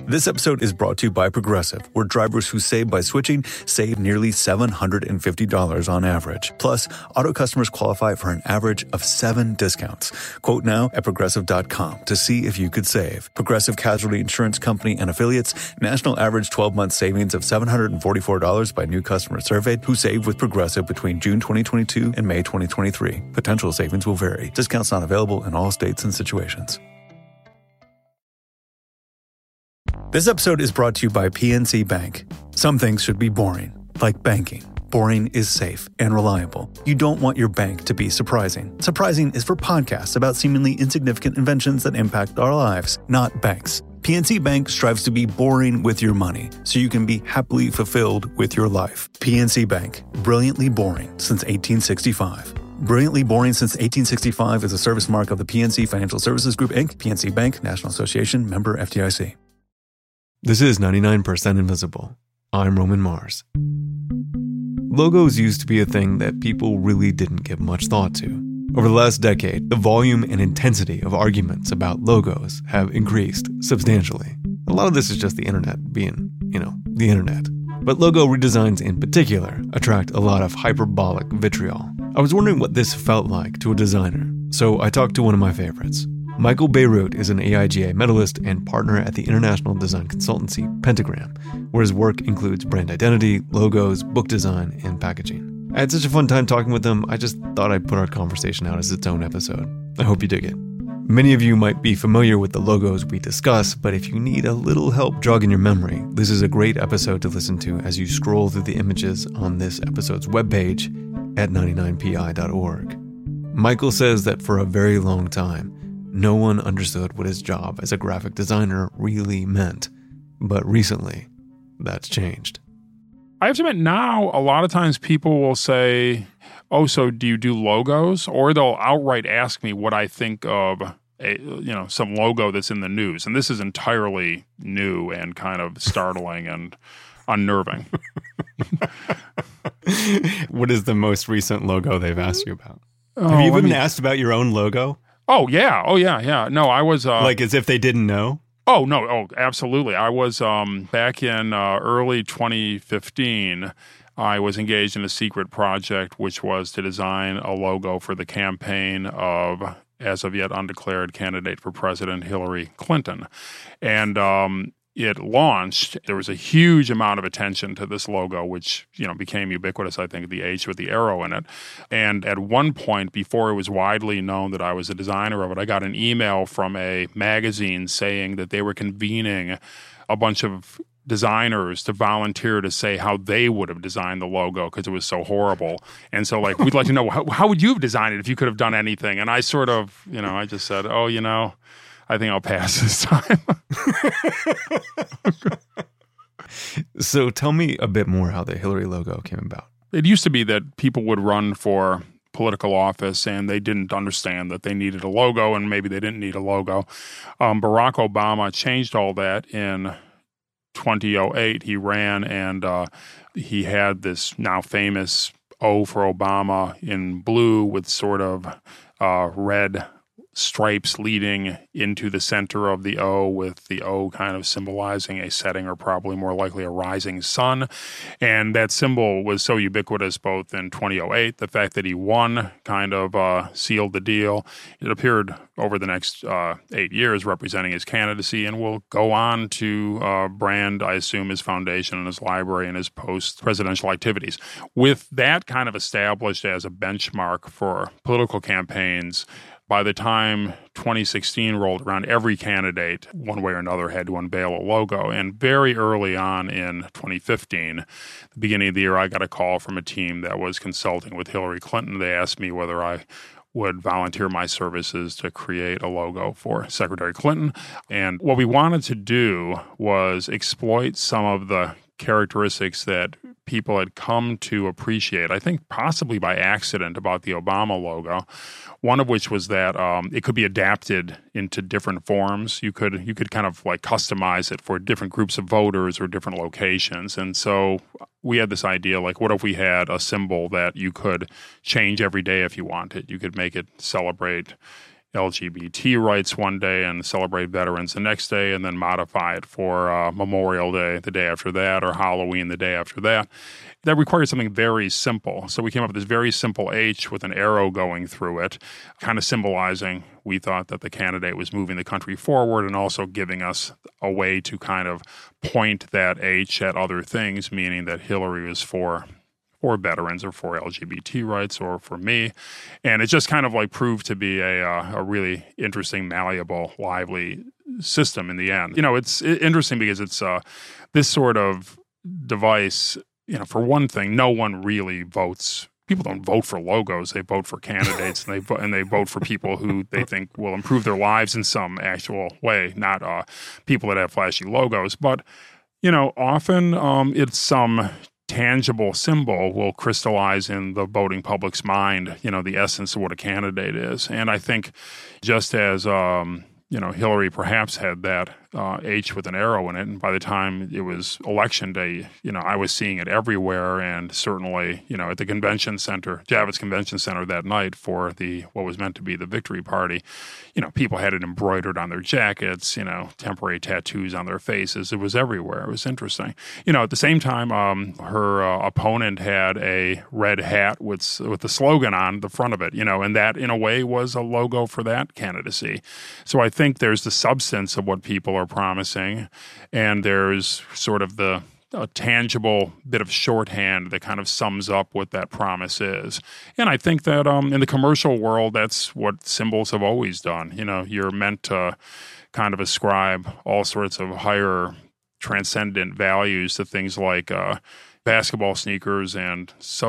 This episode is brought to you by Progressive, where drivers who save by switching save nearly $750 on average. Plus, auto customers qualify for an average of 7 discounts. Quote now at Progressive.com to see if you could save. Progressive Casualty Insurance Company and Affiliates. National average 12-month savings of $744 by new customers surveyed who saved with Progressive between June 2022 and May 2023. Potential savings will vary. Discounts not available in all states and situations. This episode is brought to you by PNC Bank. Some things should be boring, like banking. Boring is safe and reliable. You don't want your bank to be surprising. Surprising is for podcasts about seemingly insignificant inventions that impact our lives, not banks. PNC Bank strives to be boring with your money, so you can be happily fulfilled with your life. PNC Bank, brilliantly boring since 1865. Brilliantly Boring Since 1865 is a service mark of the PNC Financial Services Group, Inc., PNC Bank, National Association, member FDIC. This is 99% Invisible. I'm Roman Mars. Logos used to be a thing that people really didn't give much thought to. Over the last decade, the volume and intensity of arguments about logos have increased substantially. A lot of this is just the internet being, the internet. But logo redesigns in particular attract a lot of hyperbolic vitriol. I was wondering what this felt like to a designer, so I talked to one of my favorites. Michael Bierut is an AIGA medalist and partner at the international design consultancy Pentagram, where his work includes brand identity, logos, book design, and packaging. I had such a fun time talking with him, I just thought I'd put our conversation out as its own episode. I hope you dig it. Many of you might be familiar with the logos we discuss, but if you need a little help jogging your memory, this is a great episode to listen to as you scroll through the images on this episode's webpage at 99pi.org. Michael says that for a very long time, no one understood what his job as a graphic designer really meant. But recently, that's changed. I have to admit now, a lot of times people will say, oh, so do you do logos? Or they'll outright ask me what I think of some logo that's in the news. And this is entirely new and kind of startling and unnerving. What is the most recent logo they've asked you about? Have you been asked about your own logo? Oh, yeah. No, I was... like as if they didn't know? Oh, no. Oh, absolutely. I was back in early 2015, I was engaged in a secret project, which was to design a logo for the campaign of, as of yet undeclared, candidate for president Hillary Clinton. And it launched. There was a huge amount of attention to this logo, which, became ubiquitous, I think, the H with the arrow in it. And at one point, before it was widely known that I was a designer of it, I got an email from a magazine saying that they were convening a bunch of designers to volunteer to say how they would have designed the logo because it was so horrible. And so, we'd like to know, how would you have designed it if you could have done anything? And I sort of, I just said, I think I'll pass this time. So tell me a bit more how the Hillary logo came about. It used to be that people would run for political office and they didn't understand that they needed a logo and maybe they didn't need a logo. Barack Obama changed all that in 2008. He ran and he had this now famous O for Obama in blue with sort of red stripes leading into the center of the O, with the O kind of symbolizing a setting or probably more likely a rising sun. And that symbol was so ubiquitous both in 2008, the fact that he won kind of sealed the deal. It appeared over the next 8 years representing his candidacy and will go on to brand, I assume, his foundation and his library and his post-presidential activities. With that kind of established as a benchmark for political campaigns, by the time 2016 rolled around, every candidate, one way or another, had to unveil a logo. And very early on in 2015, the beginning of the year, I got a call from a team that was consulting with Hillary Clinton. They asked me whether I would volunteer my services to create a logo for Secretary Clinton. And what we wanted to do was exploit some of the characteristics that people had come to appreciate, I think possibly by accident, about the Obama logo. One of which was that it could be adapted into different forms. You could kind of customize it for different groups of voters or different locations. And so we had this idea, what if we had a symbol that you could change every day if you wanted? You could make it celebrate LGBT rights one day and celebrate veterans the next day, and then modify it for Memorial Day the day after that, or Halloween the day after that. That requires something very simple. So we came up with this very simple H with an arrow going through it, kind of symbolizing, we thought, that the candidate was moving the country forward and also giving us a way to kind of point that H at other things, meaning that Hillary was for veterans or for LGBT rights or for me. And it just kind of like proved to be a really interesting, malleable, lively system in the end. You know, it's interesting because it's this sort of device, you know, for one thing, no one really votes. People don't vote for logos. They vote for candidates, and they vote for people who they think will improve their lives in some actual way, not people that have flashy logos. But, you know, often it's some tangible symbol will crystallize in the voting public's mind, you know, the essence of what a candidate is. And I think just as, you know, Hillary perhaps had that H with an arrow in it, and by the time it was election day, you know, I was seeing it everywhere, and certainly, you know, at the convention center, Javits Convention Center that night for what was meant to be the victory party, you know, people had it embroidered on their jackets, you know, temporary tattoos on their faces. It was everywhere. It was interesting. You know, at the same time, her opponent had a red hat with the slogan on the front of it, you know, and that in a way was a logo for that candidacy. So I think there's the substance of what people are promising, and there's sort of a tangible bit of shorthand that kind of sums up what that promise is. And I think that in the commercial world, that's what symbols have always done. You know, you're meant to kind of ascribe all sorts of higher transcendent values to things like basketball sneakers and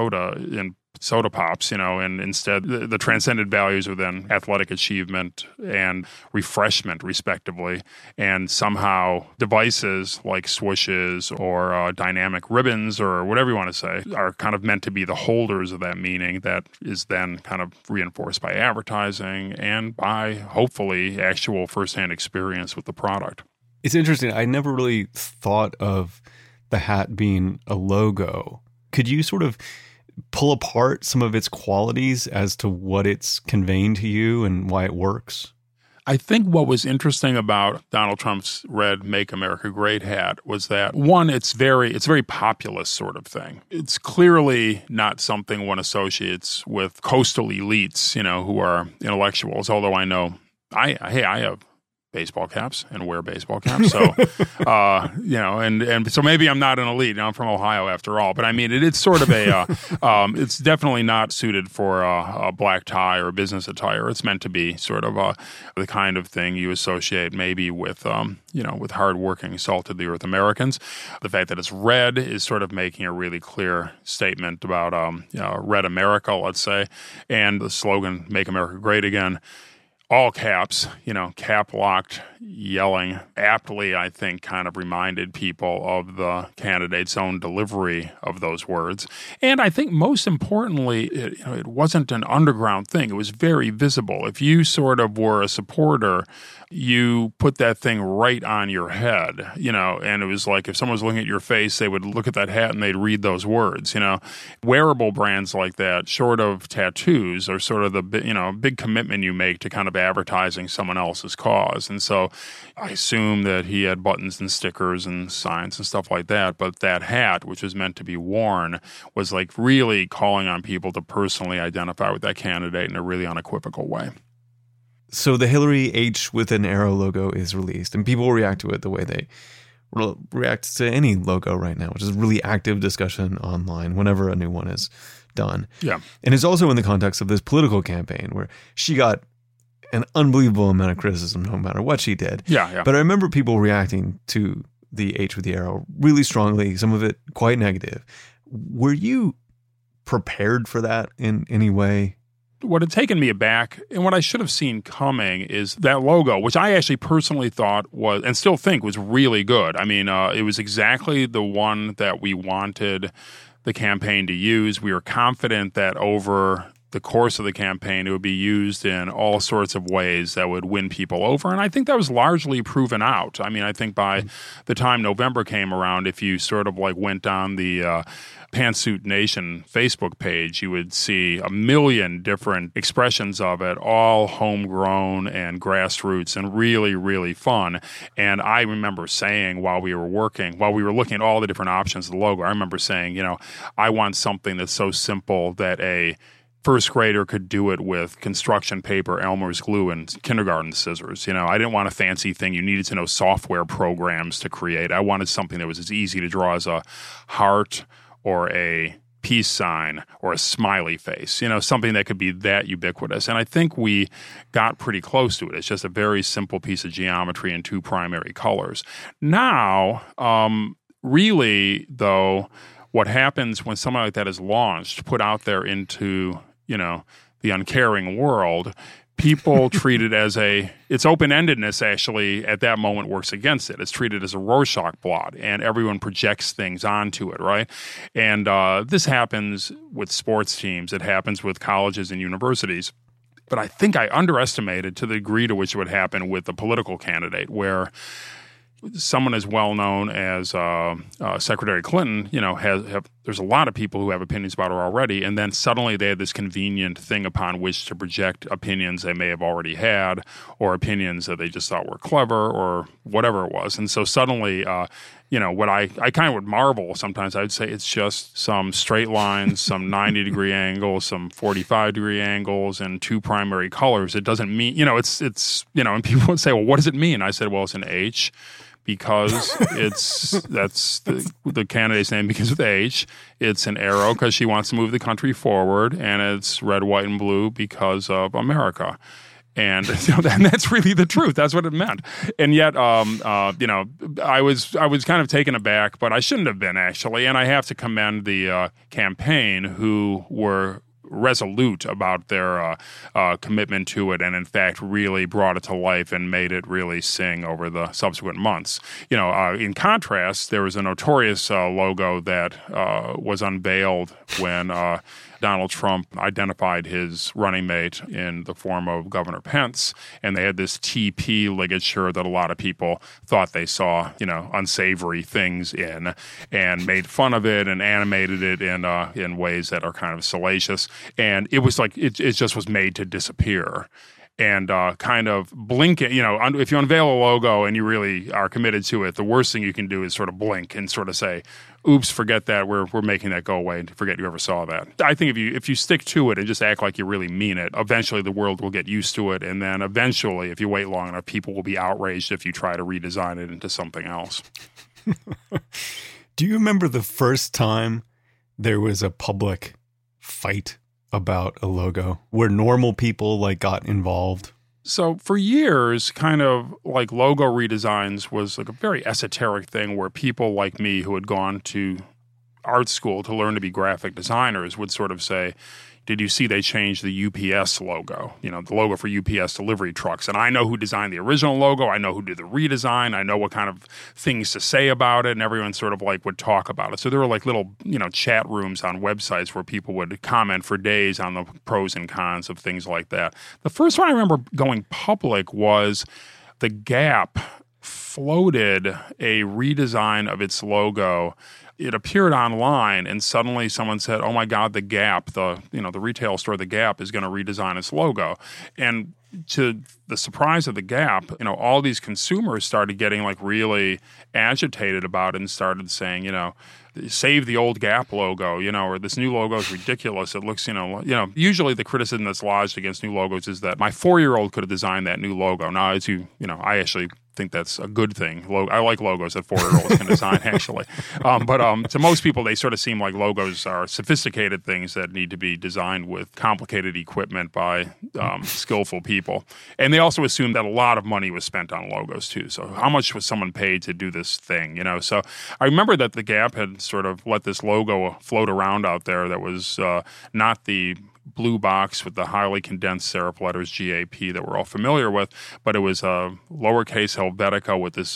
soda pops, you know, and instead the transcendent values are then athletic achievement and refreshment, respectively. And somehow devices like swooshes or dynamic ribbons or whatever you want to say are kind of meant to be the holders of that meaning that is then kind of reinforced by advertising and by, hopefully, actual firsthand experience with the product. It's interesting. I never really thought of the hat being a logo. Could you sort of pull apart some of its qualities as to what it's conveying to you and why it works? I think what was interesting about Donald Trump's red Make America Great hat was that, one, it's very populist sort of thing. It's clearly not something one associates with coastal elites, you know, who are intellectuals, although I know I have baseball caps and wear baseball caps. So, you know, and so maybe I'm not an elite. You know, I'm from Ohio after all. But I mean, it's sort of it's definitely not suited for a black tie or business attire. It's meant to be sort of the kind of thing you associate maybe with, you know, with hardworking, salt-of-the-earth Americans. The fact that it's red is sort of making a really clear statement about, you know, red America, let's say, and the slogan, Make America Great Again. All caps, you know, cap-locked yelling, aptly, I think, kind of reminded people of the candidate's own delivery of those words. And I think most importantly, it wasn't an underground thing. It was very visible. If you sort of were a supporter, you put that thing right on your head, you know, and it was like if someone was looking at your face, they would look at that hat and they'd read those words, you know. Wearable brands like that, short of tattoos, are sort of the, you know, big commitment you make to kind of advertising someone else's cause. And so I assume that he had buttons and stickers and signs and stuff like that, but that hat, which was meant to be worn, was like really calling on people to personally identify with that candidate in a really unequivocal way. So the Hillary H with an arrow logo is released, and people react to it the way they react to any logo right now, which is really active discussion online whenever a new one is done. Yeah. And it's also in the context of this political campaign where she got an unbelievable amount of criticism no matter what she did. Yeah. But I remember people reacting to the H with the arrow really strongly, some of it quite negative. Were you prepared for that in any way? What had taken me aback and what I should have seen coming is that logo, which I actually personally thought was, and still think was really good. I mean, it was exactly the one that we wanted the campaign to use. We were confident that over the course of the campaign, it would be used in all sorts of ways that would win people over. And I think that was largely proven out. I mean, I think by the time November came around, if you sort of like went down the Pantsuit Nation Facebook page, you would see a million different expressions of it, all homegrown and grassroots and really, really fun. And I remember saying while we were looking at all the different options of the logo, I remember saying, I want something that's so simple that a first grader could do it with construction paper, Elmer's glue, and kindergarten scissors. I didn't want a fancy thing. You needed to know software programs to create. I wanted something that was as easy to draw as a heart or a peace sign or a smiley face, something that could be that ubiquitous. And I think we got pretty close to it. It's just a very simple piece of geometry in two primary colors. Now, really, though, what happens when something like that is launched, put out there into, the uncaring world, people treat it as its open-endedness actually at that moment works against it. It's treated as a Rorschach blot, and everyone projects things onto it, right? And this happens with sports teams. It happens with colleges and universities. But I think I underestimated to the degree to which it would happen with a political candidate, where someone as well known as Secretary Clinton, there's a lot of people who have opinions about her already, and then suddenly they had this convenient thing upon which to project opinions they may have already had, or opinions that they just thought were clever, or whatever it was. And so suddenly, what I kind of would marvel sometimes, I'd say it's just some straight lines, some 90-degree angles, some 45-degree angles, and two primary colors. It doesn't mean, it's and people would say, well, what does it mean? I said, well, it's an H, because that's the candidate's name begins with H. It's an arrow because she wants to move the country forward, and it's red, white, and blue because of America. And that's really the truth. That's what it meant. And yet, I was kind of taken aback, but I shouldn't have been, actually. And I have to commend the campaign, who were resolute about their commitment to it, and in fact really brought it to life and made it really sing over the subsequent months. In contrast, there was a notorious logo that was unveiled when Donald Trump identified his running mate in the form of Governor Pence, and they had this TP ligature that a lot of people thought they saw, unsavory things in, and made fun of it and animated it in ways that are kind of salacious. And it was like it just was made to disappear. And kind of blink it, if you unveil a logo and you really are committed to it, the worst thing you can do is sort of blink and sort of say, oops, forget that, we're making that go away, and forget you ever saw that. I think if you stick to it and just act like you really mean it, eventually the world will get used to it, and then eventually, if you wait long enough, people will be outraged if you try to redesign it into something else. Do you remember the first time there was a public fight about a logo where normal people got involved? So for years, kind of like logo redesigns was like a very esoteric thing where people like me who had gone to art school to learn to be graphic designers would sort of say, did you see they changed the UPS logo, the logo for UPS delivery trucks? And I know who designed the original logo. I know who did the redesign. I know what kind of things to say about it. And everyone sort of would talk about it. So there were little, chat rooms on websites where people would comment for days on the pros and cons of things like that. The first one I remember going public was the Gap floated a redesign of its logo. It appeared online, and suddenly someone said, oh my God, the Gap, the retail store, the Gap, is going to redesign its logo. And to the surprise of the Gap, all these consumers started getting really agitated about it and started saying, save the old Gap logo, or this new logo is ridiculous. It looks, usually the criticism that's lodged against new logos is that my 4-year-old could have designed that new logo. Now, as I actually think that's a good thing. I like logos that 4-year-olds can design, actually. But to most people, they sort of seem like logos are sophisticated things that need to be designed with complicated equipment by skillful people. And they also assume that a lot of money was spent on logos, too. So how much was someone paid to do this thing, So I remember that the Gap had sort of let this logo float around out there that was not the blue box with the highly condensed serif letters GAP that we're all familiar with, but it was a lowercase Helvetica with this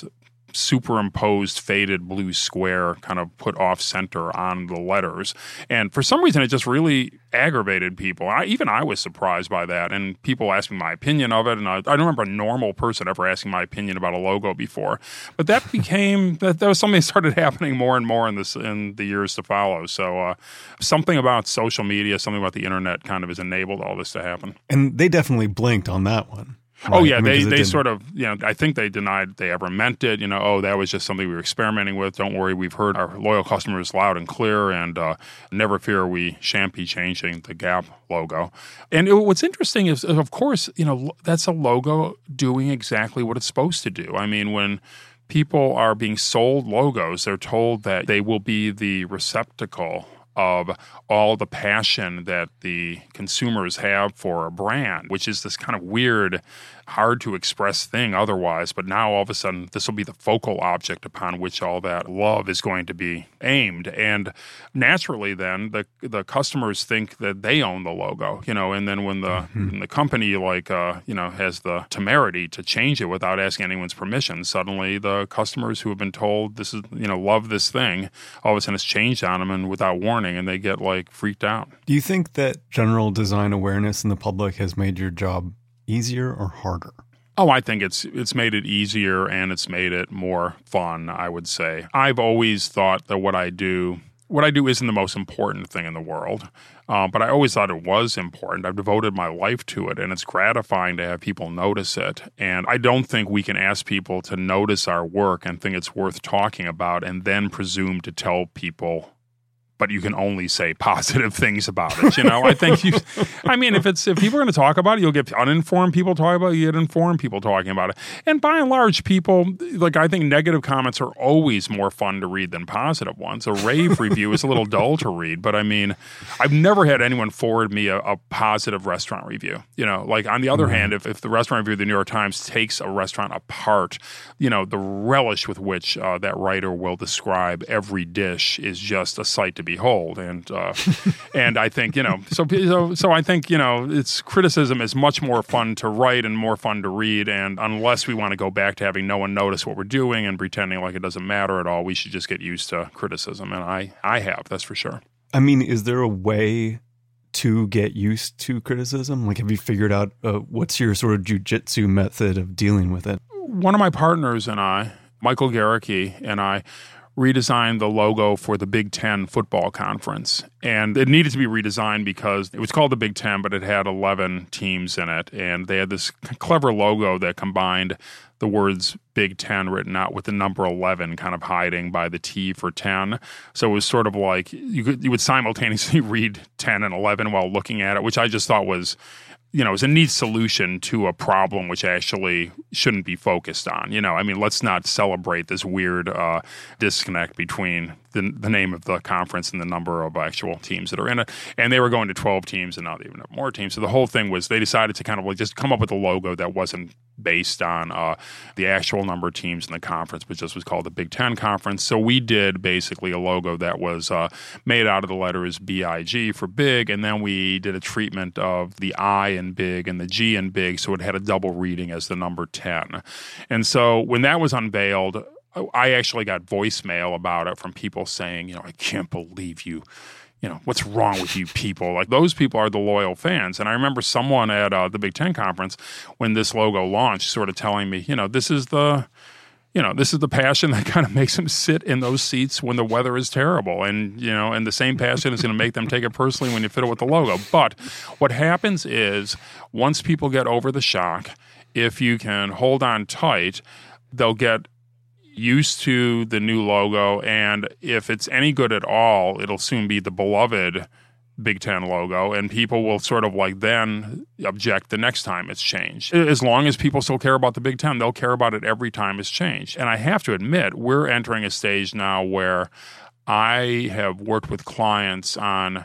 superimposed faded blue square kind of put off center on the letters. And for some reason, it just really aggravated people. Even I was surprised by that. And people asked me my opinion of it. And I don't remember a normal person ever asking my opinion about a logo before. But that that was something that started happening more and more in the years to follow. So something about social media, something about the internet kind of has enabled all this to happen. And they definitely blinked on that one. Right? Oh, yeah. They sort of, I think they denied they ever meant it. That was just something we were experimenting with. Don't worry, we've heard our loyal customers loud and clear, and never fear, we shan't be changing the Gap logo. And what's interesting is, of course, that's a logo doing exactly what it's supposed to do. I mean, when people are being sold logos, they're told that they will be the receptacle of all the passion that the consumers have for a brand, which is this kind of weird, hard to express thing otherwise. But now all of a sudden, this will be the focal object upon which all that love is going to be aimed. And naturally then, the customers think that they own the logo, and then when the company has the temerity to change it without asking anyone's permission, suddenly the customers who have been told this is, love this thing, all of a sudden it's changed on them and without warning, and they get freaked out. Do you think that general design awareness in the public has made your job easier or harder? Oh, I think it's made it easier and it's made it more fun, I would say. I've always thought that what I do isn't the most important thing in the world, but I always thought it was important. I've devoted my life to it, and it's gratifying to have people notice it. And I don't think we can ask people to notice our work and think it's worth talking about and then presume to tell people, but you can only say positive things about it. I think if people are going to talk about it, you'll get uninformed people talking about it, you get informed people talking about it. And by and large, people, I think negative comments are always more fun to read than positive ones. A rave review is a little dull to read, but I've never had anyone forward me a positive restaurant review. On the other hand, if the restaurant review of the New York Times takes a restaurant apart, the relish with which that writer will describe every dish is just a sight to behold, and I think so I think it's criticism is much more fun to write and more fun to read, and unless we want to go back to having no one notice what we're doing and pretending like it doesn't matter at all, we should just get used to criticism, and I have, that's for sure. I mean, is there a way to get used to criticism? Have you figured out what's your sort of jujitsu method of dealing with it? One of my partners and I, Michael Garricky, and I redesigned the logo for the Big Ten football conference. And it needed to be redesigned because it was called the Big Ten, but it had 11 teams in it. And they had this clever logo that combined the words Big Ten written out with the number 11 kind of hiding by the T for 10. So it was sort of like you would simultaneously read 10 and 11 while looking at it, which I just thought was is a neat solution to a problem which actually shouldn't be focused on. Let's not celebrate this weird disconnect between the name of the conference and the number of actual teams that are in it. And they were going to 12 teams, and now they even have more teams. So the whole thing was they decided to kind of just come up with a logo that wasn't based on the actual number of teams in the conference, but just was called the Big Ten Conference. So we did basically a logo that was made out of the letters BIG for big, and then we did a treatment of the I in big and the G in big, so it had a double reading as the number 10. And so when that was unveiled, I actually got voicemail about it from people saying, I can't believe you. What's wrong with you people? Those people are the loyal fans. And I remember someone at the Big Ten Conference, when this logo launched, sort of telling me, this is the passion that kind of makes them sit in those seats when the weather is terrible. And, and the same passion is going to make them take it personally when you fiddle with the logo. But what happens is once people get over the shock, if you can hold on tight, they'll get used to the new logo, and if it's any good at all, it'll soon be the beloved Big Ten logo, and people will sort of then object the next time it's changed. As long as people still care about the Big Ten, they'll care about it every time it's changed. And I have to admit, we're entering a stage now where I have worked with clients on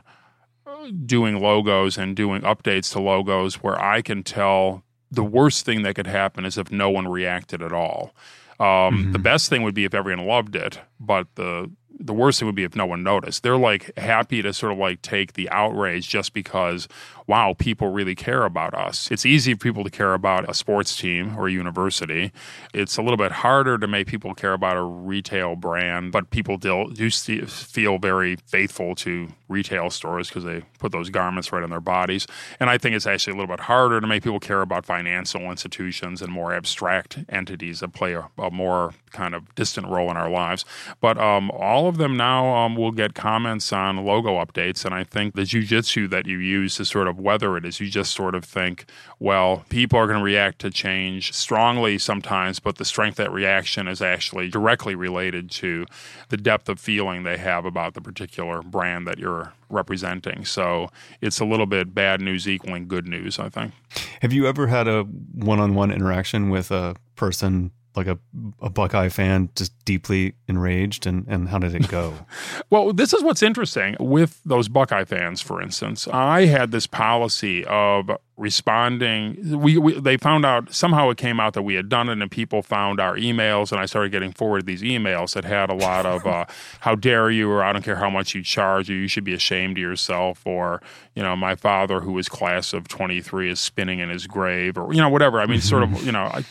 doing logos and doing updates to logos where I can tell the worst thing that could happen is if no one reacted at all. The best thing would be if everyone loved it, but the worst thing would be if no one noticed. They're happy to sort of take the outrage just because wow, people really care about us. It's easy for people to care about a sports team or a university. It's a little bit harder to make people care about a retail brand, but people do feel very faithful to retail stores because they put those garments right on their bodies. And I think it's actually a little bit harder to make people care about financial institutions and more abstract entities that play a more kind of distant role in our lives. But all of them now will get comments on logo updates. And I think the jujitsu that you use to sort of weather it is you just sort of think, well, people are going to react to change strongly sometimes, but the strength of that reaction is actually directly related to the depth of feeling they have about the particular brand that you're representing. So it's a little bit bad news equaling good news, I think. Have you ever had a one-on-one interaction with a person like a Buckeye fan, just deeply enraged, and how did it go? Well, this is what's interesting with those Buckeye fans, for instance. I had this policy of responding. They found out, somehow it came out that we had done it, and people found our emails, and I started getting forwarded these emails that had a lot of, how dare you, or I don't care how much you charge, or you should be ashamed of yourself, or, my father, who was class of 23, is spinning in his grave, or, whatever. I mean, sort of,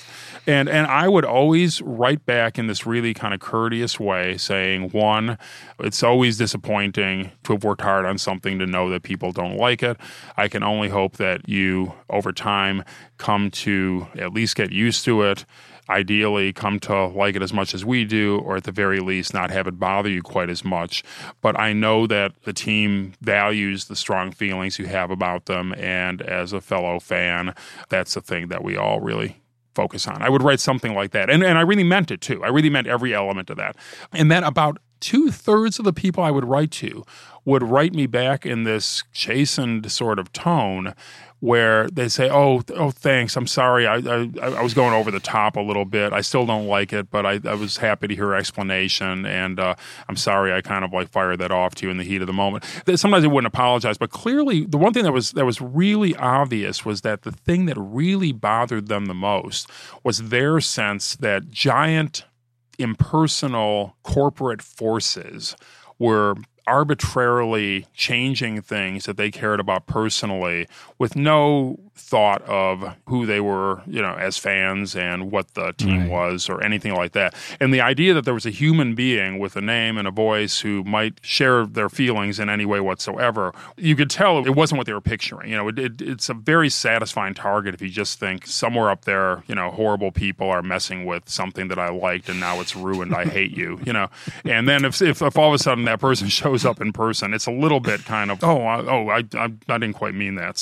And I would always write back in this really kind of courteous way saying, one, it's always disappointing to have worked hard on something to know that people don't like it. I can only hope that you, over time, come to at least get used to it. Ideally, come to like it as much as we do, or at the very least, not have it bother you quite as much. But I know that the team values the strong feelings you have about them. And as a fellow fan, that's the thing that we all really focus on. I would write something like that. And I really meant it too. I really meant every element of that. And then about 2/3 of the people I would write to would write me back in this chastened sort of tone where they say, oh, thanks. I'm sorry. I was going over the top a little bit. I still don't like it, but I was happy to hear your explanation. And I'm sorry I kind of like fired that off to you in the heat of the moment. Sometimes they wouldn't apologize, but clearly the one thing that was really obvious was that the thing that really bothered them the most was their sense that giant impersonal corporate forces were arbitrarily changing things that they cared about personally with no thought of who they were, as fans and what the team was or anything like that. And the idea that there was a human being with a name and a voice who might share their feelings in any way whatsoever, you could tell it wasn't what they were picturing. It's a very satisfying target if you just think somewhere up there, horrible people are messing with something that I liked and now it's ruined. I hate you, And then if all of a sudden that person shows up in person, it's a little bit kind of, I didn't quite mean that.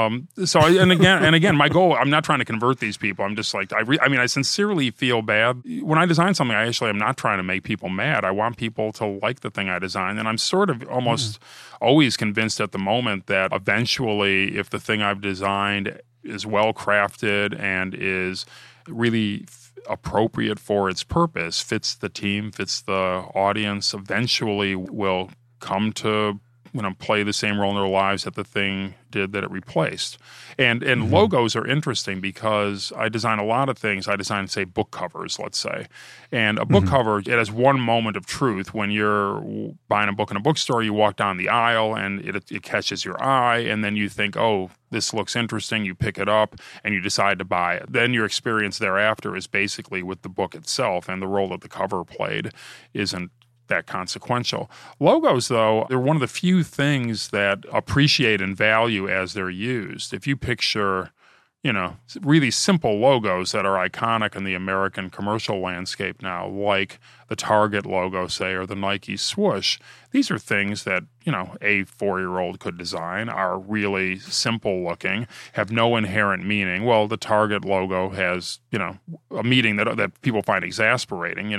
And again, my goal, I'm not trying to convert these people. I'm just like, I sincerely feel bad. When I design something, I actually am not trying to make people mad. I want people to like the thing I design. And I'm sort of almost always convinced at the moment that eventually, if the thing I've designed is well crafted and is really appropriate for its purpose, fits the team, fits the audience, eventually will come to play the same role in their lives that the thing did that it replaced. And logos are interesting because I design a lot of things. I design, say, book covers, let's say. And a book cover, it has one moment of truth. When you're buying a book in a bookstore, you walk down the aisle and it catches your eye, and then you think, oh, this looks interesting. You pick it up and you decide to buy it. Then your experience thereafter is basically with the book itself, and the role that the cover played isn't that consequential. Logos, though, they're one of the few things that appreciate and value as they're used. If you picture, really simple logos that are iconic in the American commercial landscape now, like the Target logo, say, or the Nike swoosh, these are things that, a 4-year-old could design, are really simple looking, have no inherent meaning. Well, the Target logo has, a meaning that people find exasperating.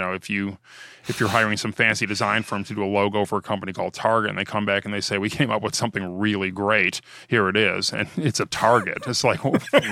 If you're hiring some fancy design firm to do a logo for a company called Target, and they come back and they say, we came up with something really great, here it is, and it's a Target. It's like,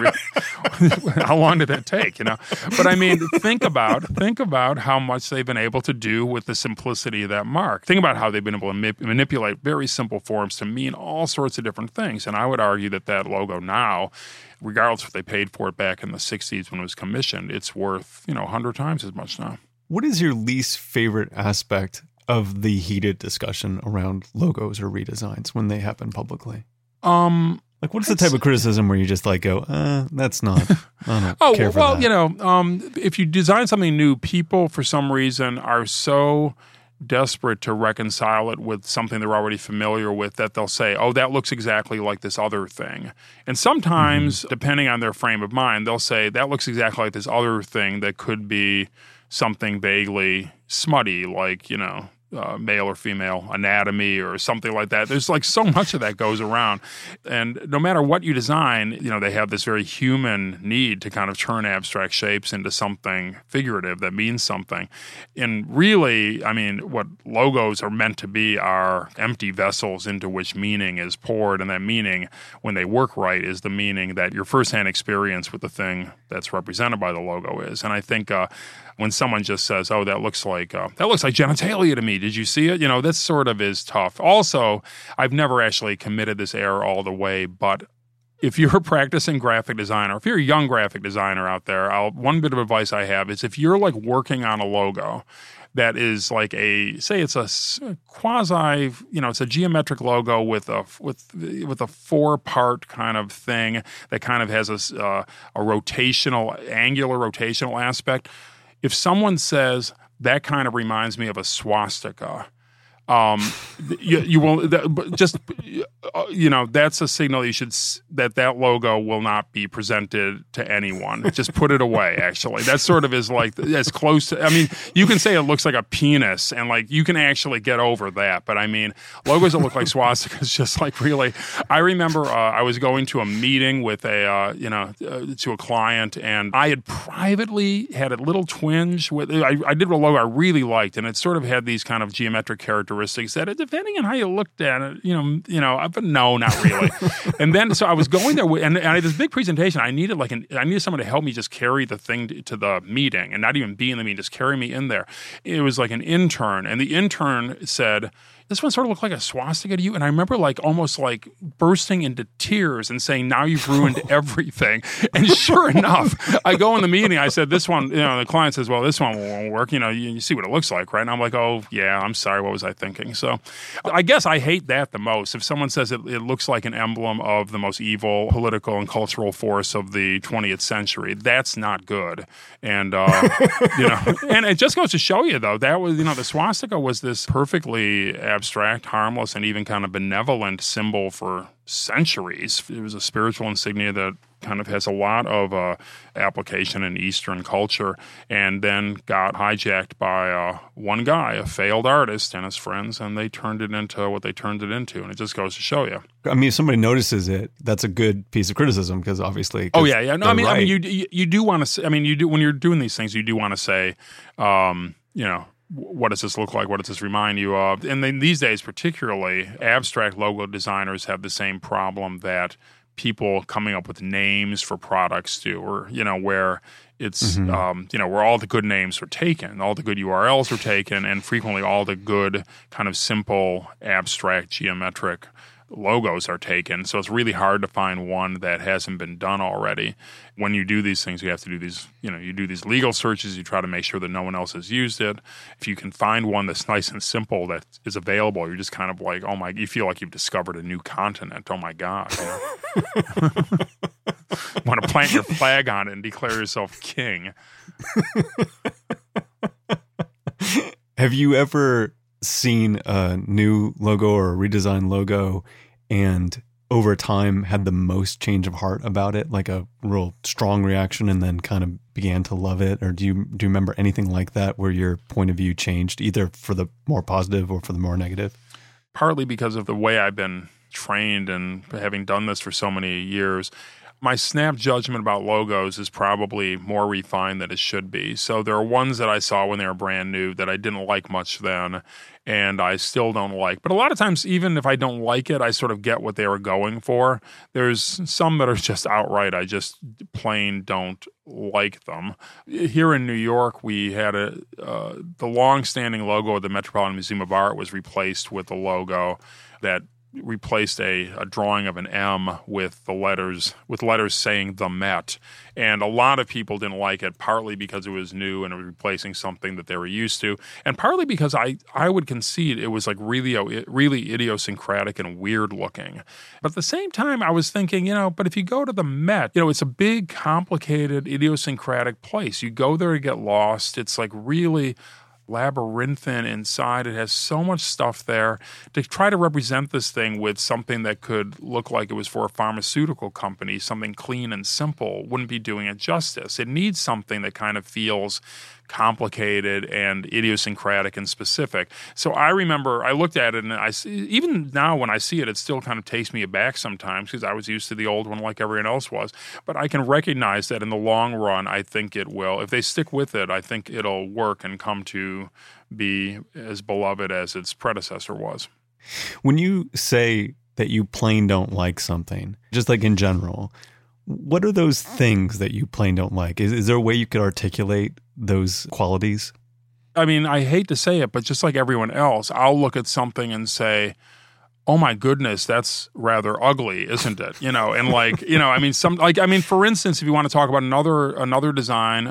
how long did that take, But I mean, think about how much they've been able to do with the simplicity of that mark. Think about how they've been able to manipulate very simple forms to mean all sorts of different things. And I would argue that logo now, regardless of what they paid for it back in the 60s when it was commissioned, it's worth, 100 times as much now. What is your least favorite aspect of the heated discussion around logos or redesigns when they happen publicly? Like, what's the type of criticism where you just like go, that's not, I don't care for that. If you design something new, people for some reason are so desperate to reconcile it with something they're already familiar with that they'll say, oh, that looks exactly like this other thing. And sometimes, depending on their frame of mind, they'll say, that looks exactly like this other thing that could be something vaguely smutty, like, male or female anatomy or something like that. There's like so much of that goes around. And no matter what you design, they have this very human need to kind of turn abstract shapes into something figurative that means something. And really, what logos are meant to be are empty vessels into which meaning is poured. And that meaning, when they work right, is the meaning that your firsthand experience with the thing that's represented by the logo is. And I think when someone just says, oh, that looks like genitalia to me, did you see it? That sort of is tough. Also, I've never actually committed this error all the way, but if you're a practicing graphic designer, if you're a young graphic designer out there, one bit of advice I have is if you're like working on a logo that is like it's a quasi, it's a geometric logo with a 4-part kind of thing that kind of has a angular rotational aspect. If someone says that kind of reminds me of a swastika, you will that's a signal that logo will not be presented to anyone. Just put it away. Actually, that sort of is like as close to. You can say it looks like a penis, and like you can actually get over that. But logos that look like swastikas, just like really. I remember I was going to a meeting with to a client, and I had privately had a little twinge with. I did a logo I really liked, and it sort of had these kind of geometric characteristics that, depending on how you looked at it, but no, not really. And then, so I was going there, and I had this big presentation. I needed someone to help me just carry the thing to the meeting, and not even be in the meeting, just carry me in there. It was like an intern, and the intern said, this one sort of looked like a swastika to you. And I remember almost bursting into tears and saying, now you've ruined everything. And sure enough, I go in the meeting, I said, this one, the client says, well, this one won't work. You see what it looks like, right? And I'm like, oh, yeah, I'm sorry. What was I thinking? So I guess I hate that the most. If someone says it looks like an emblem of the most evil political and cultural force of the 20th century, that's not good. And, and it just goes to show you, though, that was, the swastika was this perfectly abstract, harmless, and even kind of benevolent symbol for centuries. It was a spiritual insignia that kind of has a lot of application in Eastern culture, and then got hijacked by one guy, a failed artist, and his friends, and they turned it into what they turned it into, and it just goes to show you. If somebody notices it, that's a good piece of criticism, because obviously... Oh, yeah. No, right. you do want to say... you do, when you're doing these things, you do want to say, what does this look like? What does this remind you of? And then these days, particularly, abstract logo designers have the same problem that people coming up with names for products do, or, where it's, where all the good names are taken, all the good URLs are taken, and frequently all the good kind of simple, abstract, geometric logos are taken. So it's really hard to find one that hasn't been done already. When you do these things, you have to do these, you do these legal searches. You try to make sure that no one else has used it. If you can find one that's nice and simple that is available, you're just kind of like, oh my, you feel like you've discovered a new continent. Oh my God. Want to plant your flag on it and declare yourself king. Have you ever seen a new logo or a redesigned logo and over time had the most change of heart about it, like a real strong reaction, and then kind of began to love it? Or do you remember anything like that where your point of view changed either for the more positive or for the more negative? Partly because of the way I've been trained and having done this for so many years, my snap judgment about logos is probably more refined than it should be. So there are ones that I saw when they were brand new that I didn't like much then, and I still don't like. But a lot of times, even if I don't like it, I sort of get what they were going for. There's some that are just outright, I just plain don't like them. Here in New York, we had the long-standing logo of the Metropolitan Museum of Art was replaced with a logo that replaced a drawing of an M with letters saying the Met. And a lot of people didn't like it, partly because it was new and it was replacing something that they were used to, and partly because I would concede it was like really idiosyncratic and weird looking. But at the same time, I was thinking, but if you go to the Met, it's a big, complicated, idiosyncratic place. You go there to get lost. It's like really labyrinthine inside. It has so much stuff there. To try to represent this thing with something that could look like it was for a pharmaceutical company, something clean and simple, wouldn't be doing it justice. It needs something that kind of feels complicated and idiosyncratic and specific. So I remember I looked at it, and even now when I see it, it still kind of takes me aback sometimes because I was used to the old one like everyone else was. But I can recognize that in the long run, I think it will. If they stick with it, I think it'll work and come to be as beloved as its predecessor was. When you say that you plain don't like something, just like in general, what are those things that you plain don't like? Is there a way you could articulate those qualities? I mean, I hate to say it, but just like everyone else, I'll look at something and say, oh my goodness, that's rather ugly, isn't it? And for instance, if you want to talk about another design,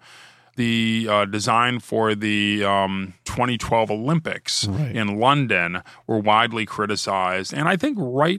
the design for the 2012 Olympics in London were widely criticized, and I think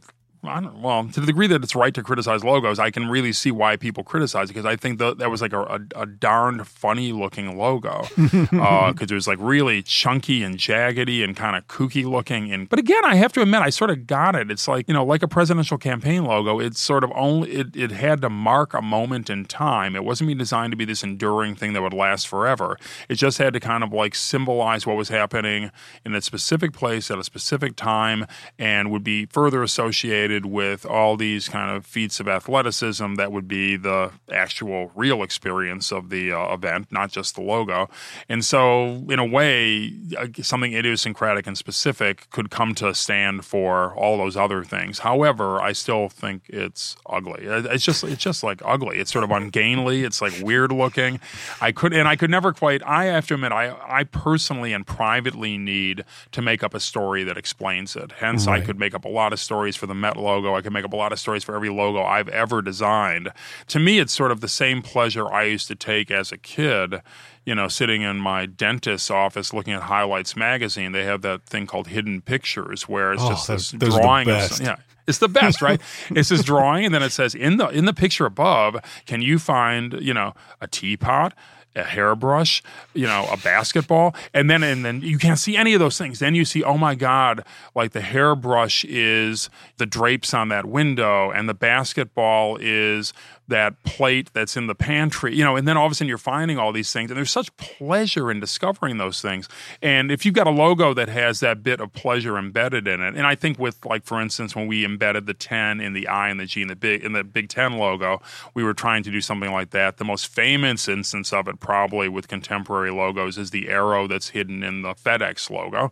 to the degree that it's right to criticize logos, I can really see why people criticize it, because I think that was like a darn funny looking logo because it was like really chunky and jaggedy and kind of kooky looking. But again, I have to admit, I sort of got it. It's like, like a presidential campaign logo. It's sort of it had to mark a moment in time. It wasn't designed to be this enduring thing that would last forever. It just had to kind of like symbolize what was happening in a specific place at a specific time, and would be further associated with all these kind of feats of athleticism that would be the actual real experience of the event, not just the logo. And so in a way, something idiosyncratic and specific could come to stand for all those other things. However, I still think it's ugly. It's just like ugly. It's sort of ungainly. It's like weird looking. I have to admit, I personally and privately need to make up a story that explains it. Hence, I could make up a lot of stories for the Met logo. I can make up a lot of stories for every logo I've ever designed. To me, it's sort of the same pleasure I used to take as a kid, sitting in my dentist's office looking at Highlights magazine. They have that thing called Hidden Pictures, where it's just this drawing of, it's the best, right? It's this drawing, and then it says in the picture above, can you find, a teapot, a hairbrush, a basketball, and then you can't see any of those things. Then you see, oh my God, like the hairbrush is the drapes on that window, and the basketball is that plate that's in the pantry, and then all of a sudden you're finding all these things, and there's such pleasure in discovering those things. And if you've got a logo that has that bit of pleasure embedded in it, and I think with, like, for instance, when we embedded the 10 in the I and the G in the Big Ten logo, we were trying to do something like that. The most famous instance of it, probably with contemporary logos, is the arrow that's hidden in the FedEx logo.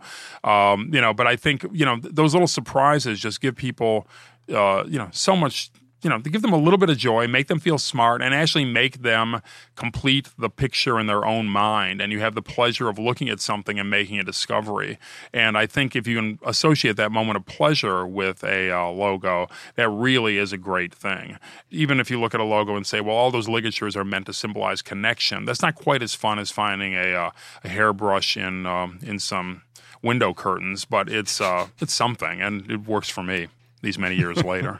But I think, those little surprises just give people, so much, to give them a little bit of joy, make them feel smart, and actually make them complete the picture in their own mind. And you have the pleasure of looking at something and making a discovery. And I think if you can associate that moment of pleasure with a logo, that really is a great thing. Even if you look at a logo and say, well, all those ligatures are meant to symbolize connection, that's not quite as fun as finding a hairbrush in some window curtains, but it's something, and it works for me these many years later.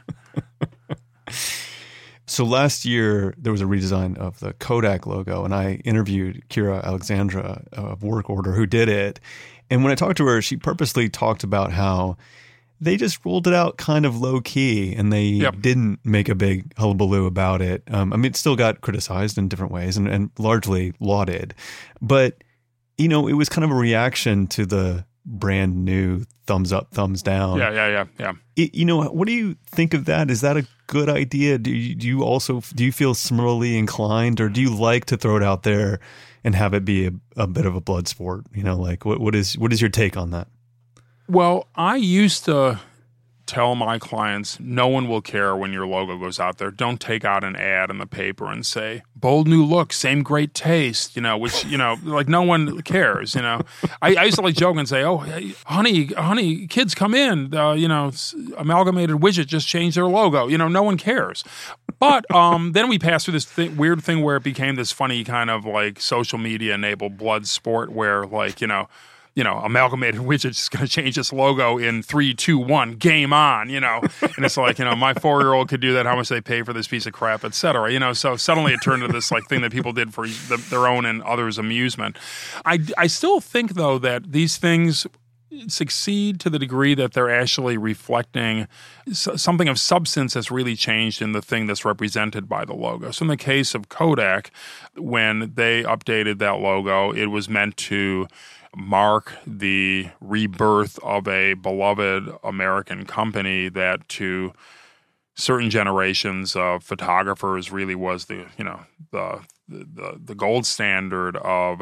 So last year, there was a redesign of the Kodak logo, and I interviewed Kira Alexandra of Work Order, who did it. And when I talked to her, she purposely talked about how they just rolled it out kind of low key, and they didn't make a big hullabaloo about it. It still got criticized in different ways and largely lauded. But, it was kind of a reaction to the brand new thumbs up, thumbs down. Yeah. What do you think of that? Is that a good idea? Do you feel similarly inclined, or do you like to throw it out there and have it be a bit of a blood sport? What is your take on that? Well, I used to tell my clients, no one will care when your logo goes out there. Don't take out an ad in the paper and say, bold new look, same great taste, which, like no one cares, I used to like joke and say, oh, hey, honey, kids come in, Amalgamated Widget just changed their logo. No one cares. But then we passed through this weird thing where it became this funny kind of like social media enabled blood sport where like, Amalgamated Widget is going to change its logo in 3, 2, 1, game on, and it's like, my 4-year-old could do that. How much they pay for this piece of crap, et cetera, so suddenly it turned into this like thing that people did for their own and others' amusement. I still think though that these things succeed to the degree that they're actually reflecting something of substance that's really changed in the thing that's represented by the logo. So in the case of Kodak, when they updated that logo, it was meant to mark the rebirth of a beloved American company that to certain generations of photographers really was the gold standard of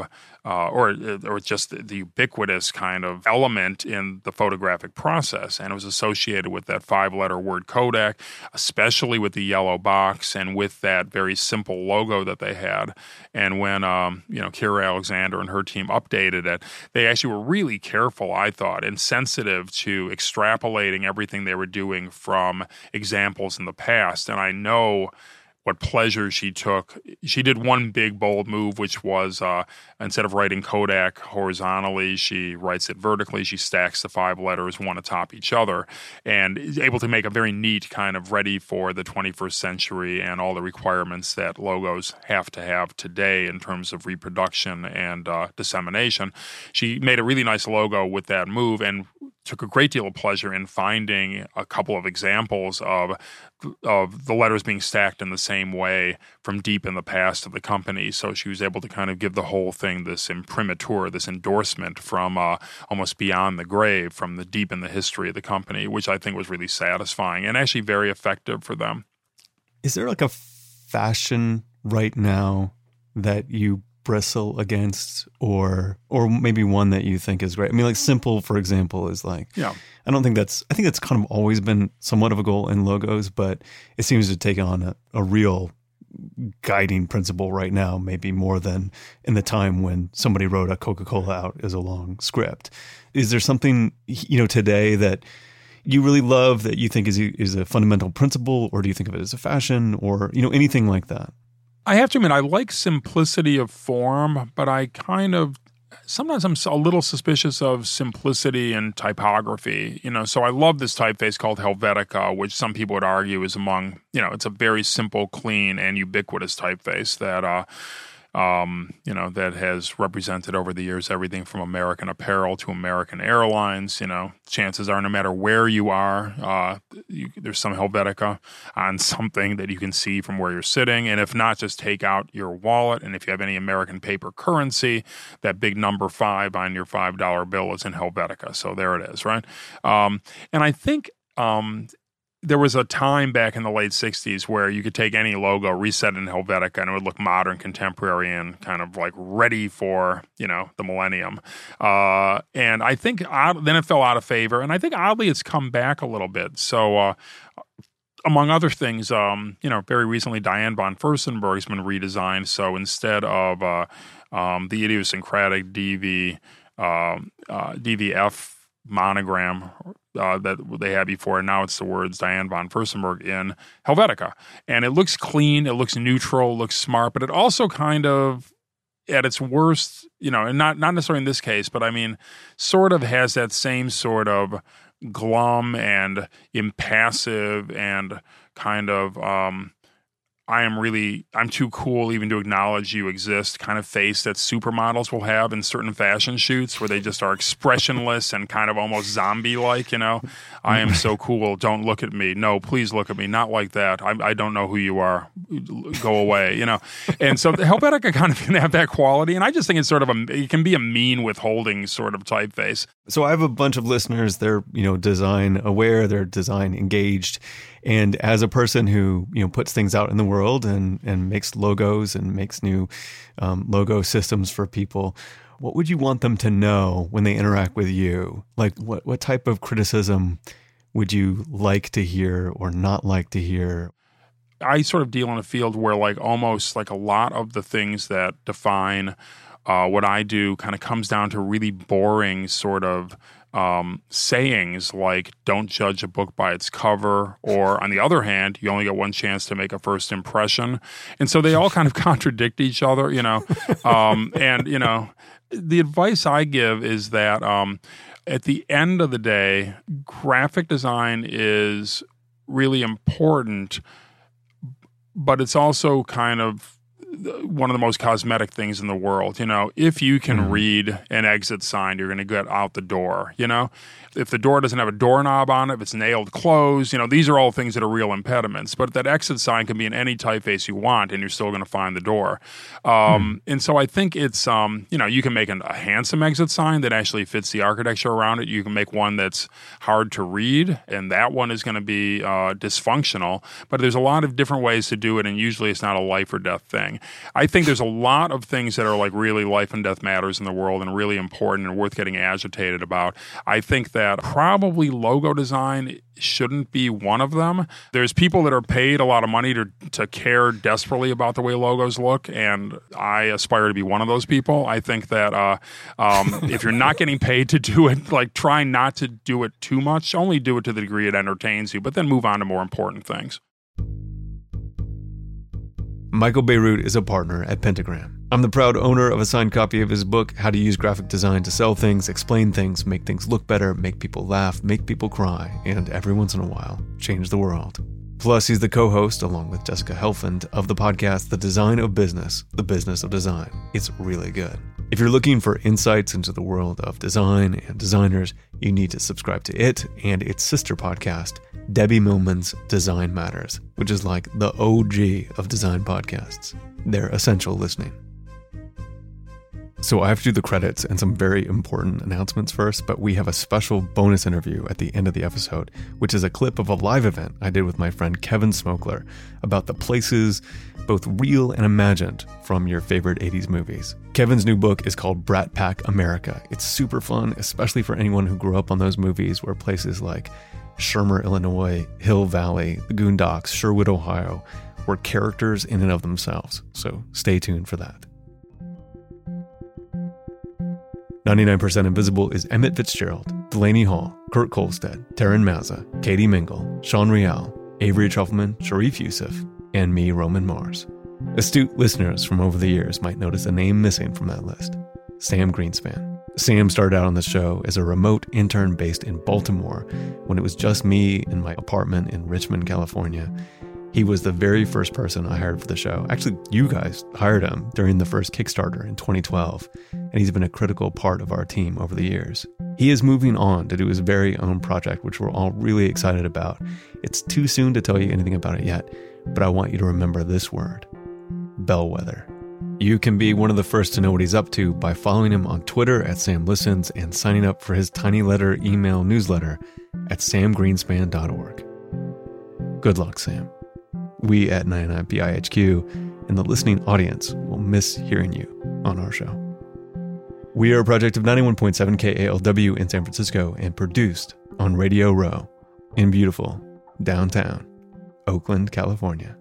or just the ubiquitous kind of element in the photographic process. And it was associated with that 5-letter word Kodak, especially with the yellow box and with that very simple logo that they had. And when Keira Alexander and her team updated it, they actually were really careful, I thought, and sensitive to extrapolating everything they were doing from examples in the past. And I know what pleasure she took. She did one big, bold move, which was instead of writing Kodak horizontally, she writes it vertically. She stacks the 5 letters one atop each other and is able to make a very neat kind of ready for the 21st century and all the requirements that logos have to have today in terms of reproduction and dissemination. She made a really nice logo with that move and took a great deal of pleasure in finding a couple of examples of the letters being stacked in the same way from deep in the past of the company. So she was able to kind of give the whole thing this imprimatur, this endorsement from almost beyond the grave, from the deep in the history of the company, which I think was really satisfying and actually very effective for them. Is there like a fashion right now that you bristle against or maybe one that you think is great? I mean, like simple, for example, is like, yeah, I think that's kind of always been somewhat of a goal in logos, but it seems to take on a real guiding principle right now, maybe more than in the time when somebody wrote a Coca-Cola out as a long script. Is there something, today that you really love that you think is a fundamental principle, or do you think of it as a fashion or, anything like that? I have to admit, I like simplicity of form, but sometimes I'm a little suspicious of simplicity in typography, so I love this typeface called Helvetica, which some people would argue is among, it's a very simple, clean, and ubiquitous typeface that, that has represented over the years everything from American Apparel to American Airlines. Chances are no matter where you are, there's some Helvetica on something that you can see from where you're sitting. And if not, just take out your wallet. And if you have any American paper currency, that big number 5 on your $5 bill is in Helvetica. So there it is, right? And I think there was a time back in the late 60s where you could take any logo, reset it in Helvetica, and it would look modern, contemporary, and kind of like ready for, the millennium. And I think then it fell out of favor. And I think oddly it's come back a little bit. So among other things, very recently Diane von Furstenberg has been redesigned. So instead of the idiosyncratic DVF monogram that they had before, and now it's the words Diane von Furstenberg in Helvetica. And it looks clean, it looks neutral, it looks smart, but it also kind of, at its worst, and not necessarily in this case, but I mean, sort of has that same sort of glum and impassive and kind of I'm too cool even to acknowledge you exist kind of face that supermodels will have in certain fashion shoots where they just are expressionless and kind of almost zombie-like, I am so cool, don't look at me. No, please look at me. Not like that. I don't know who you are. Go away, And so Helvetica kind of can have that quality, and I just think it's sort of it can be a mean withholding sort of typeface. So I have a bunch of listeners, they're, design aware, they're design engaged. And as a person who, puts things out in the world and makes logos and makes new logo systems for people, what would you want them to know when they interact with you? Like what type of criticism would you like to hear or not like to hear? I sort of deal in a field where almost a lot of the things that define what I do kind of comes down to really boring sort of sayings like don't judge a book by its cover, or on the other hand, you only get one chance to make a first impression. And so they all kind of contradict each other, and, the advice I give is that at the end of the day, graphic design is really important, but it's also kind of one of the most cosmetic things in the world. If you can read an exit sign, you're going to get out the door. If the door doesn't have a doorknob on it, if it's nailed closed, these are all things that are real impediments. But that exit sign can be in any typeface you want, and you're still going to find the door. And so I think it's, you can make a handsome exit sign that actually fits the architecture around it. You can make one that's hard to read, and that one is going to be dysfunctional. But there's a lot of different ways to do it, and usually it's not a life or death thing. I think there's a lot of things that are really life and death matters in the world and really important and worth getting agitated about. I think that probably logo design shouldn't be one of them. There's people that are paid a lot of money to care desperately about the way logos look, and I aspire to be one of those people. I think that if you're not getting paid to do it, try not to do it too much. Only do it to the degree it entertains you, but then move on to more important things. Michael Bierut is a partner at Pentagram. I'm the proud owner of a signed copy of his book, How to Use Graphic Design to Sell Things, Explain Things, Make Things Look Better, Make People Laugh, Make People Cry, and every once in a while, change the world. Plus, he's the co-host, along with Jessica Helfand, of the podcast The Design of Business, The Business of Design. It's really good. If you're looking for insights into the world of design and designers, you need to subscribe to it and its sister podcast, Debbie Millman's Design Matters, which is like the OG of design podcasts. They're essential listening. So I have to do the credits and some very important announcements first, but we have a special bonus interview at the end of the episode, which is a clip of a live event I did with my friend Kevin Smokler about the places, both real and imagined, from your favorite 80s movies. Kevin's new book is called Brat Pack America. It's super fun, especially for anyone who grew up on those movies where places like Shermer, Illinois, Hill Valley, the Goondocks, Sherwood, Ohio, were characters in and of themselves. So stay tuned for that. 99% Invisible is Emmett Fitzgerald, Delaney Hall, Kurt Kolstad, Taryn Mazza, Katie Mingle, Sean Rial, Avery Trufelman, Sharif Youssef, and me, Roman Mars. Astute listeners from over the years might notice a name missing from that list: Sam Greenspan. Sam started out on the show as a remote intern based in Baltimore when it was just me in my apartment in Richmond, California. He was the very first person I hired for the show. Actually, you guys hired him during the first Kickstarter in 2012, and he's been a critical part of our team over the years. He is moving on to do his very own project, which we're all really excited about. It's too soon to tell you anything about it yet, but I want you to remember this word: bellwether. You can be one of the first to know what he's up to by following him on Twitter at Sam Listens and signing up for his tiny letter email newsletter at samgreenspan.org. Good luck, Sam. We at 99PIHQ and the listening audience will miss hearing you on our show. We are a project of 91.7 KALW in San Francisco and produced on Radio Row in beautiful downtown Oakland, California.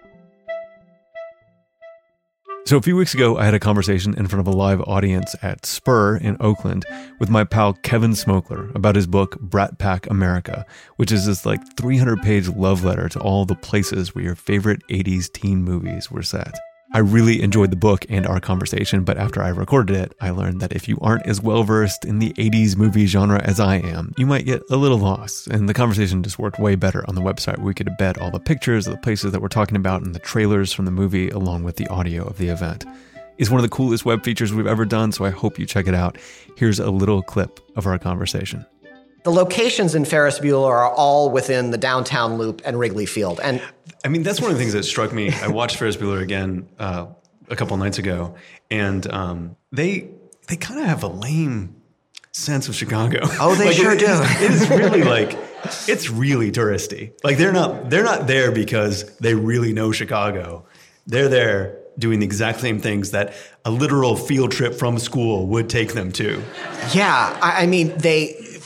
So a few weeks ago, I had a conversation in front of a live audience at Spur in Oakland with my pal Kevin Smokler about his book, Brat Pack America, which is this 300-page love letter to all the places where your favorite 80s teen movies were set. I really enjoyed the book and our conversation, but after I recorded it, I learned that if you aren't as well-versed in the 80s movie genre as I am, you might get a little lost, and the conversation just worked way better on the website where we could embed all the pictures of the places that we're talking about and the trailers from the movie along with the audio of the event. It's one of the coolest web features we've ever done, so I hope you check it out. Here's a little clip of our conversation. The locations in Ferris Bueller are all within the downtown loop and Wrigley Field. And I mean, that's one of the things that struck me. I watched Ferris Bueller again a couple nights ago, and they kind of have a lame sense of Chicago. Oh, they sure do. It is really it's really touristy. They're not there because they really know Chicago. They're there doing the exact same things that a literal field trip from school would take them to. Yeah, I mean,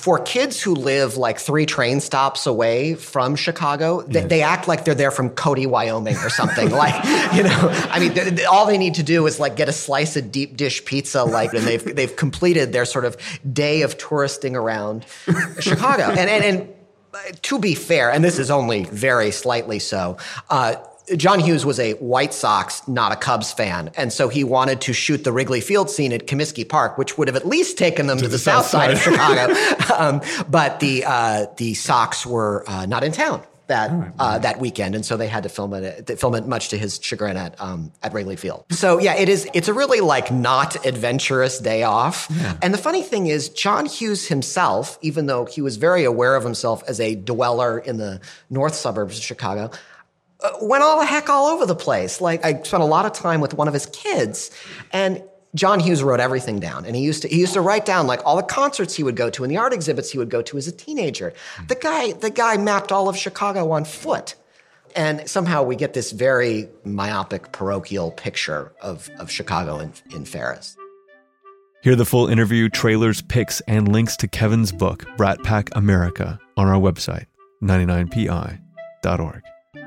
for kids who live like 3 train stops away from Chicago, they act like they're there from Cody, Wyoming or something. Like, I mean, all they need to do is like get a slice of deep dish pizza, like, and they've completed their sort of day of touristing around Chicago. And to be fair, and this is only very slightly so, John Hughes was a White Sox, not a Cubs fan. And so he wanted to shoot the Wrigley Field scene at Comiskey Park, which would have at least taken them to the south side of Chicago. But the Sox were not in town that weekend. And so they had to film it much to his chagrin at Wrigley Field. So yeah, it's a really like not adventurous day off. Yeah. And the funny thing is John Hughes himself, even though he was very aware of himself as a dweller in the north suburbs of Chicago, went all over the place. Like, I spent a lot of time with one of his kids, and John Hughes wrote everything down. And he used to write down like all the concerts he would go to and the art exhibits he would go to as a teenager. The guy mapped all of Chicago on foot. And somehow we get this very myopic, parochial picture of Chicago in Ferris. Hear the full interview, trailers, pics, and links to Kevin's book, Brat Pack America, on our website, 99pi.org.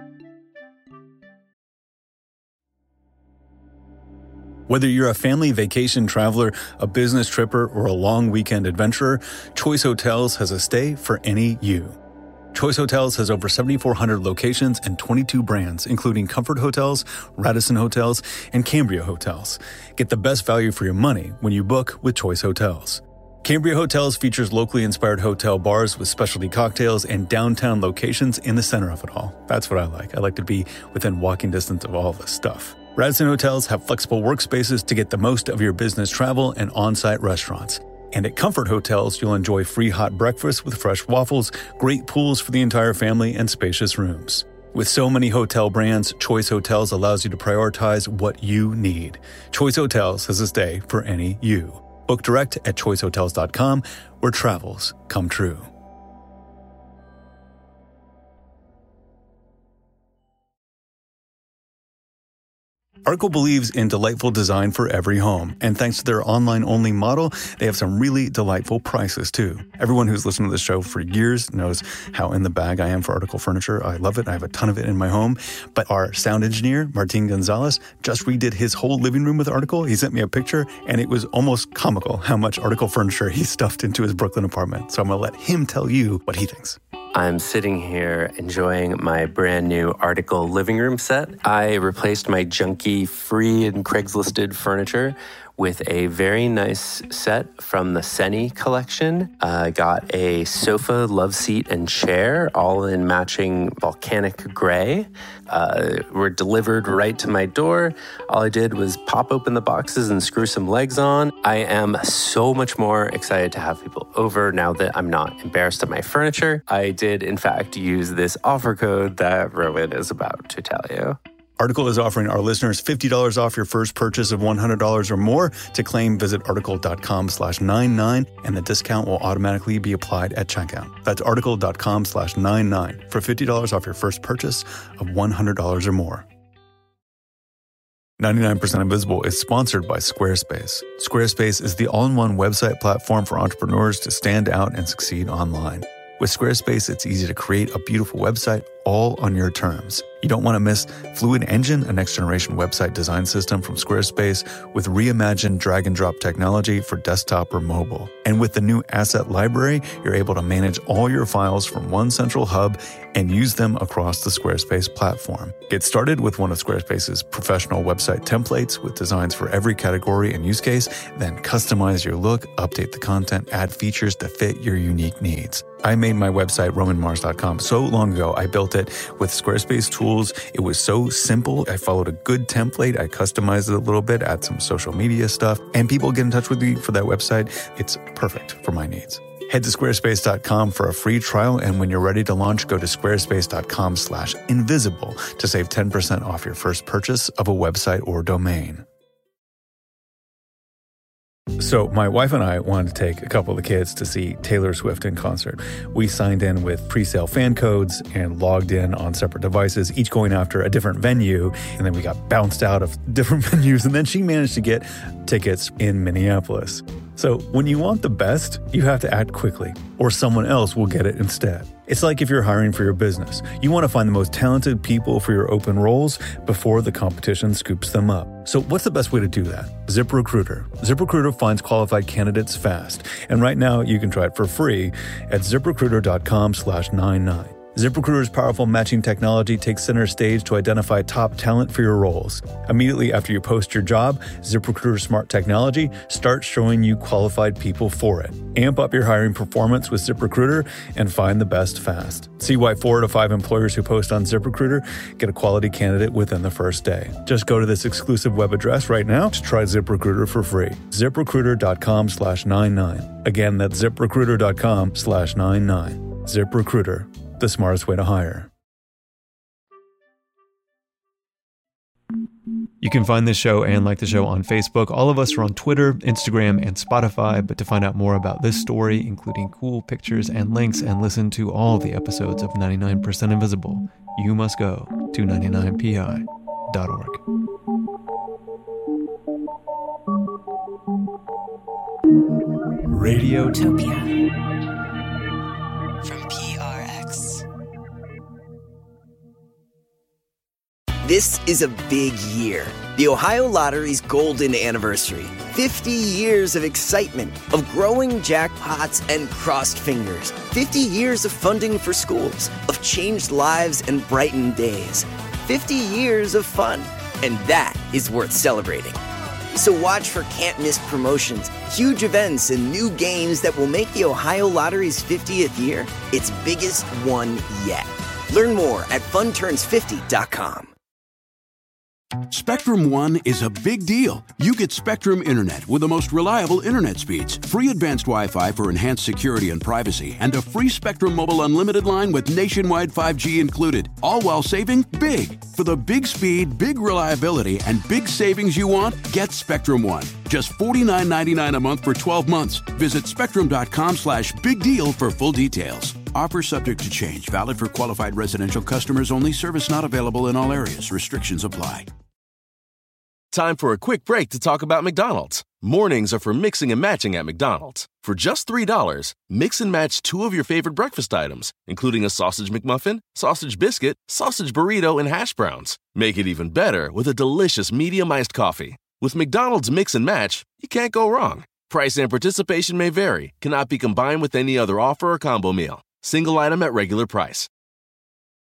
Whether you're a family vacation traveler, a business tripper, or a long weekend adventurer, Choice Hotels has a stay for any you. Choice Hotels has over 7,400 locations and 22 brands, including Comfort Hotels, Radisson Hotels, and Cambria Hotels. Get the best value for your money when you book with Choice Hotels. Cambria Hotels features locally inspired hotel bars with specialty cocktails and downtown locations in the center of it all. That's what I like. I like to be within walking distance of all this stuff. Radisson Hotels have flexible workspaces to get the most of your business travel and on-site restaurants. And at Comfort Hotels, you'll enjoy free hot breakfast with fresh waffles, great pools for the entire family, and spacious rooms. With so many hotel brands, Choice Hotels allows you to prioritize what you need. Choice Hotels has a stay for any you. Book direct at choicehotels.com, where travels come true. Article believes in delightful design for every home, and thanks to their online-only model, they have some really delightful prices, too. Everyone who's listened to this show for years knows how in the bag I am for Article furniture. I love it. I have a ton of it in my home. But our sound engineer, Martin Gonzalez, just redid his whole living room with Article. He sent me a picture, and it was almost comical how much Article furniture he stuffed into his Brooklyn apartment. So I'm going to let him tell you what he thinks. I'm sitting here enjoying my brand new Article living room set. I replaced my junky free and Craigslisted furniture with a very nice set from the Seni collection. I got a sofa, love seat, and chair, all in matching volcanic gray. Were delivered right to my door. All I did was pop open the boxes and screw some legs on. I am so much more excited to have people over now that I'm not embarrassed of my furniture. I did, in fact, use this offer code that Rowan is about to tell you. Article is offering our listeners $50 off your first purchase of $100 or more. To claim, visit article.com/99, and the discount will automatically be applied at checkout. That's article.com/99 for $50 off your first purchase of $100 or more. 99% Invisible is sponsored by Squarespace. Squarespace is the all-in-one website platform for entrepreneurs to stand out and succeed online. With Squarespace, it's easy to create a beautiful website all on your terms. You don't want to miss Fluid Engine, a next-generation website design system from Squarespace with reimagined drag-and-drop technology for desktop or mobile. And with the new Asset Library, you're able to manage all your files from one central hub and use them across the Squarespace platform. Get started with one of Squarespace's professional website templates with designs for every category and use case, then customize your look, update the content, add features to fit your unique needs. I made my website, RomanMars.com, so long ago. I built it with Squarespace tools. It was so simple. I followed a good template. I customized it a little bit, add some social media stuff, and people get in touch with me for that website. It's perfect for my needs. Head to squarespace.com for a free trial, and when you're ready to launch, go to squarespace.com/invisible to save 10% off your first purchase of a website or domain. So my wife and I wanted to take a couple of the kids to see Taylor Swift in concert. We signed in with pre-sale fan codes and logged in on separate devices, each going after a different venue. And then we got bounced out of different venues. And then she managed to get tickets in Minneapolis. So when you want the best, you have to act quickly, or someone else will get it instead. It's like if you're hiring for your business. You want to find the most talented people for your open roles before the competition scoops them up. So what's the best way to do that? ZipRecruiter. ZipRecruiter finds qualified candidates fast. And right now, you can try it for free at ZipRecruiter.com/99. ZipRecruiter's powerful matching technology takes center stage to identify top talent for your roles. Immediately after you post your job, ZipRecruiter's smart technology starts showing you qualified people for it. Amp up your hiring performance with ZipRecruiter and find the best fast. See why 4 out of 5 employers who post on ZipRecruiter get a quality candidate within the first day. Just go to this exclusive web address right now to try ZipRecruiter for free. ZipRecruiter.com/99. Again, that's ZipRecruiter.com/99. ZipRecruiter, the smartest way to hire. You can find this show and like the show on Facebook. All of us are on Twitter, Instagram, and Spotify. But to find out more about this story, including cool pictures and links, and listen to all the episodes of 99% Invisible, you must go to 99pi.org. Radiotopia from PRX. This is a big year. The Ohio Lottery's golden anniversary. 50 years of excitement, of growing jackpots and crossed fingers. 50 years of funding for schools, of changed lives and brightened days. 50 years of fun, and that is worth celebrating. So watch for can't-miss promotions, huge events, and new games that will make the Ohio Lottery's 50th year its biggest one yet. Learn more at funturns50.com. Spectrum One is a big deal. You get Spectrum Internet with the most reliable internet speeds, free advanced Wi-Fi for enhanced security and privacy, and a free Spectrum Mobile Unlimited line with nationwide 5G included, all while saving big. For the big speed, big reliability, and big savings you want, get Spectrum One. Just $49.99 a month for 12 months. Visit spectrum.com/big deal for full details. Offer subject to change. Valid for qualified residential customers only. Service not available in all areas. Restrictions apply. Time for a quick break to talk about McDonald's. Mornings are for mixing and matching at McDonald's. For just $3, mix and match 2 of your favorite breakfast items, including a sausage McMuffin, sausage biscuit, sausage burrito, and hash browns. Make it even better with a delicious medium iced coffee. With McDonald's Mix and Match, you can't go wrong. Price and participation may vary. Cannot be combined with any other offer or combo meal. Single item at regular price.